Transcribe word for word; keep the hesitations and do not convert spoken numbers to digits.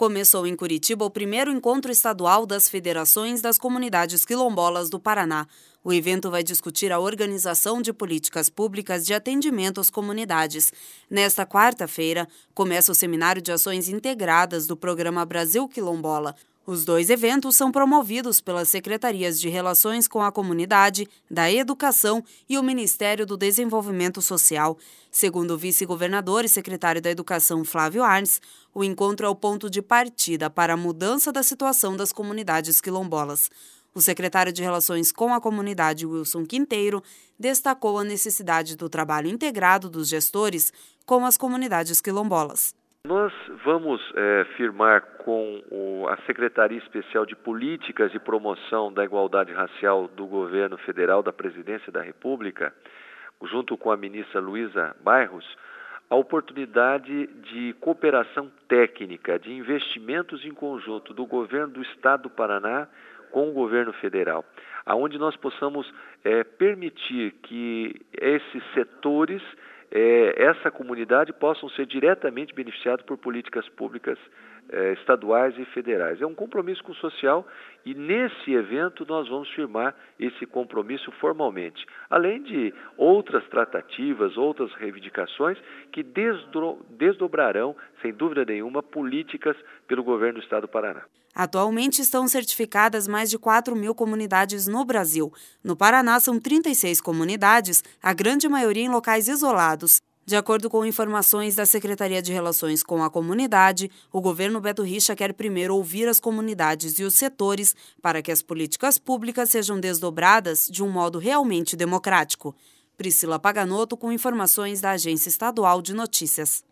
Começou em Curitiba o primeiro encontro estadual das Federações das Comunidades Quilombolas do Paraná. O evento vai discutir a organização de políticas públicas de atendimento às comunidades. Nesta quarta-feira, começa o Seminário de Ações Integradas do Programa Brasil Quilombola. Os dois eventos são promovidos pelas Secretarias de Relações com a Comunidade, da Educação e o Ministério do Desenvolvimento Social. Segundo o vice-governador e secretário da Educação, Flávio Arnes, o encontro é o ponto de partida para a mudança da situação das comunidades quilombolas. O secretário de Relações com a Comunidade, Wilson Quinteiro, destacou a necessidade do trabalho integrado dos gestores com as comunidades quilombolas. Nós vamos é, firmar com o, a Secretaria Especial de Políticas e Promoção da Igualdade Racial do Governo Federal, da Presidência da República, junto com a ministra Luísa Bairros, a oportunidade de cooperação técnica, de investimentos em conjunto do Governo do Estado do Paraná com o Governo Federal, aonde nós possamos é, permitir que esses setores, É, essa comunidade possam ser diretamente beneficiados por políticas públicas é, estaduais e federais. É um compromisso com o social e nesse evento nós vamos firmar esse compromisso formalmente, além de outras tratativas, outras reivindicações que desdo, desdobrarão, sem dúvida nenhuma, políticas pelo governo do Estado do Paraná. Atualmente estão certificadas mais de quatro mil comunidades no Brasil. No Paraná são trinta e seis comunidades, a grande maioria em locais isolados. De acordo com informações da Secretaria de Relações com a Comunidade, o governo Beto Richa quer primeiro ouvir as comunidades e os setores para que as políticas públicas sejam desdobradas de um modo realmente democrático. Priscila Paganotto com informações da Agência Estadual de Notícias.